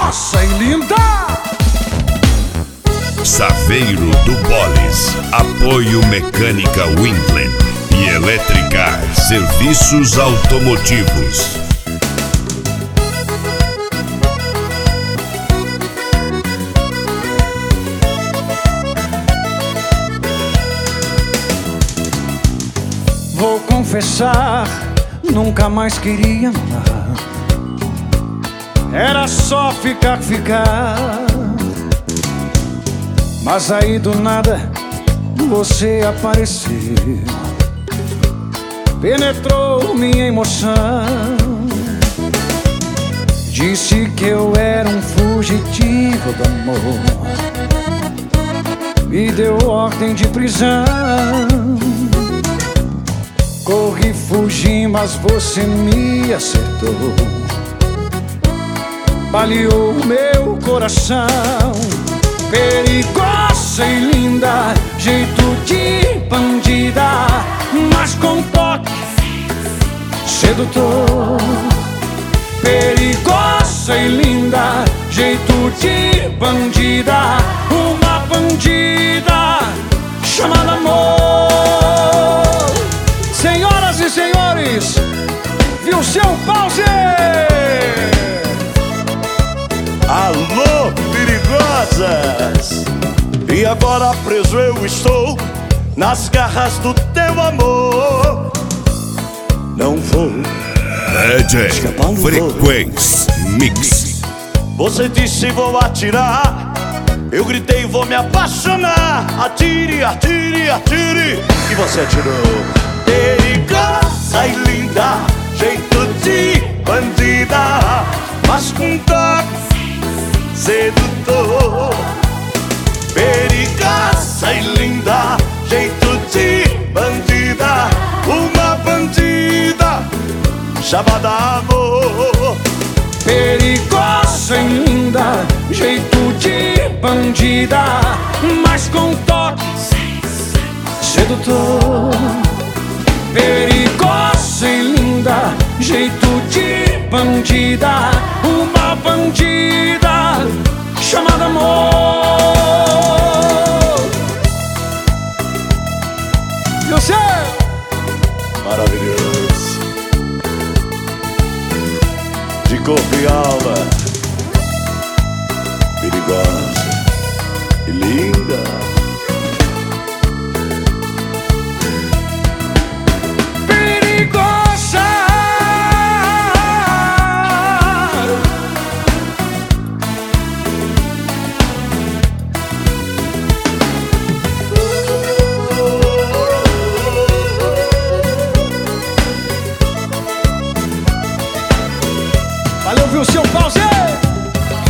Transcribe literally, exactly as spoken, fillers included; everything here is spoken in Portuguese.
perigosa e linda. Saveiro do Boles, apoio Mecânica Windland e Electricar, serviços automotivos. Vou confessar, nunca mais queria amar. Era só ficar, ficar. Mas aí do nada você apareceu, penetrou minha emoção. Disse que eu era um fugitivo do amor, me deu ordem de prisão. Corri, fugi, mas você me acertou, baleou meu coração. Perigosa e linda, jeito de bandida, mas com toque sedutor. Perigosa e linda, jeito de bandida, uma bandida chamada amor. Senhoras e senhores, viu seu pause? Alô, perigosas! E agora preso eu estou nas garras do teu amor. Não vou D J Frequência Mix. Você disse vou atirar, eu gritei vou me apaixonar. Atire, atire, atire, e você atirou. Perigosa e linda, jeito de bandida, mas com toque sedutor. Perigosa e linda, jeito de bandida, uma bandida chamada amor. Perigosa e linda, jeito de bandida, mas com toque sedutor. Perigosa e linda, jeito de bandida, uma bandida chamada amor. E você? Maravilhoso, de corpo e alma, perigosa e linda. Valeu, viu seu pause?